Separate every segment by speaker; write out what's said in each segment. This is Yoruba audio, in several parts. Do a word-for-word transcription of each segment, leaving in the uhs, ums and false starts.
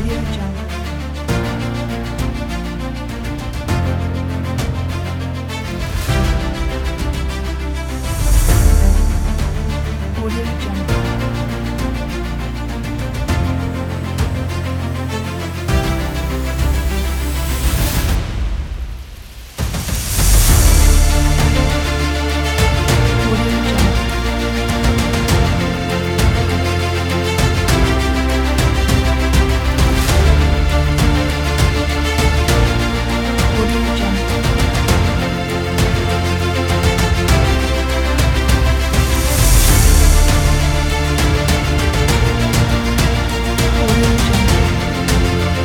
Speaker 1: Audio Jungle. Audio Jungle. Audio Jungle. Audio Jungle. Audio Jungle.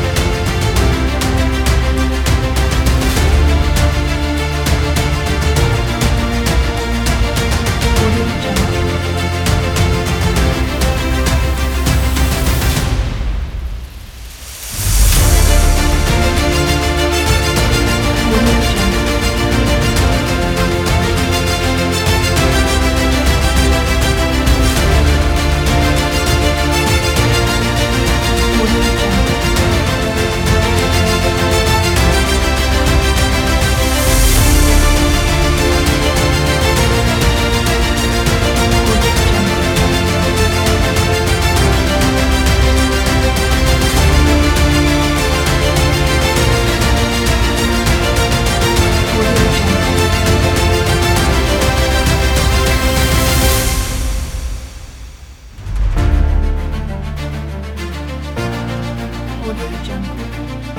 Speaker 1: Audio Jungle. Audio Jungle. Audio Jungle. Audio Jungle. Audio Jungle. Audio Jungle.